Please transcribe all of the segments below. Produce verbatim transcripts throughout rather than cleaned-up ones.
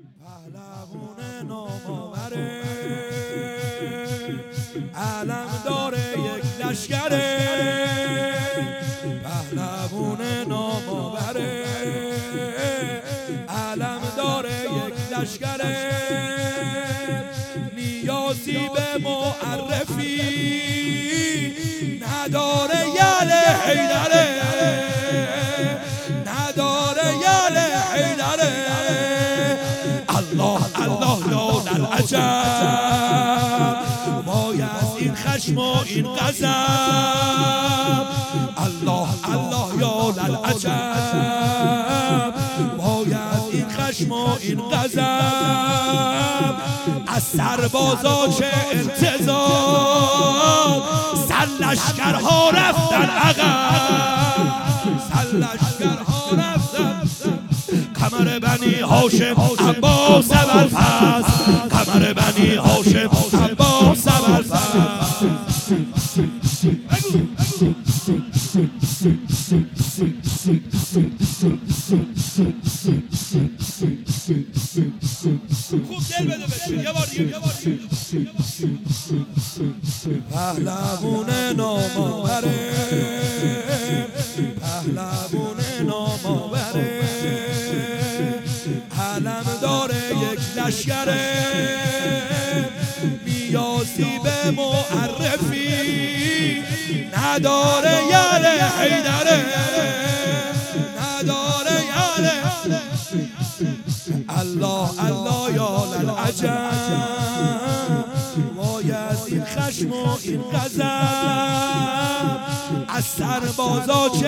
پهلوون نامآوره علم داره یک لشکره، پهلوون نامآوره علم داره یک لشکره، نیازی به معرفی نداره یله حیدره، نداره یله حیدره. الله الله یا للعجب، وای از این خشم و این غضب. الله الله یا للعجب، وای از این خشم و این غضب. از سربازا چه انتظار، سر لشکرها رفتن عقب، سر لشکرها رفتن. قمر بنی هاشم عباس ابوالفضل، قمر بنی هاشم عباس ابوالفضل. خوب دل بده بشه یه بار دیگه، یه بار دیگه. پهلوون نامآوره، پهلوون نامآوره علم داره یک لشکره، نیازی به معرفی نداره یله حیدره، نداره یله. الله الله یا للعجب، وای از این خشم و این غضب. از سربازا چه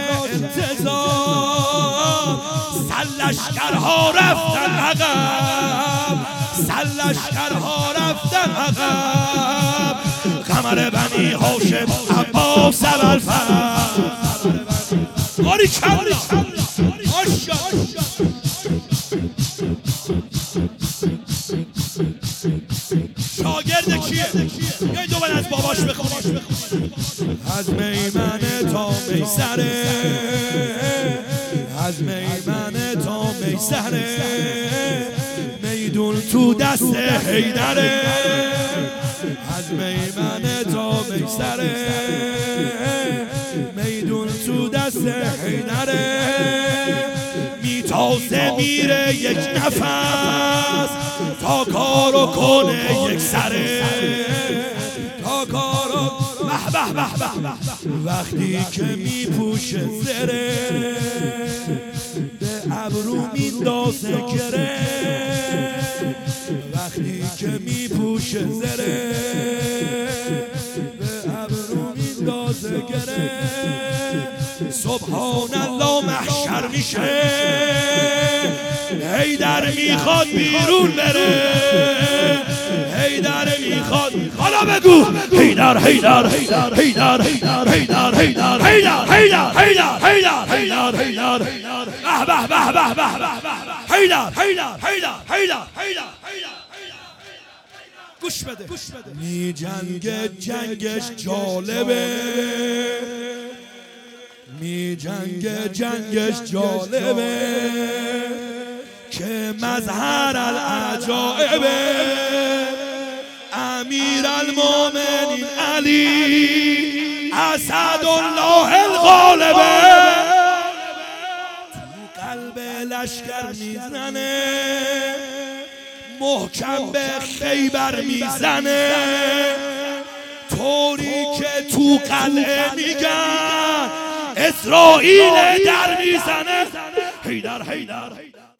انتظار، سر لشکرها رفتن عقب، سر لشکرها رفتن عقب. قمر بنی هاشم عباس ابوالفضل. باری کلا شاگرد کیه؟ یه دو از باباش بخونی. از میمنه تا میسره، از میمنه تا میسره، میدون تو دست حیدره. از میمنه تا میسره، میدون تو دست حیدره. میتازه میره یک نفس، تا کارو کنه یک سره، تا کارو به به به به. وقتی که میپوشه زره، به ابرو میندازه گره. وقتی که میپوشه زره، به ابرو میندازه گره. سبحان الله محشر میشه، حیدر میخواد بیرون بره، حیدر میخواد. حالا بگو حیدر حیدر حیدر حیدر حیدر حیدر حیدر حیدر حیدر حیدر حیدر حیدر حیدر به به به به به حیدر حیدر حیدر حیدر حیدر. گوش بده می جنگ جنگش جالبه، می جنگ جنگش جالبه، که مظهر العجائبه. امیر المومنین علی اسدالله الغالبه، تو قلب لشکر میزنه، محکم به خیبر میزنه. طوری که تو قلعه میگن اسرائیل در میزنه. حیدر حیدر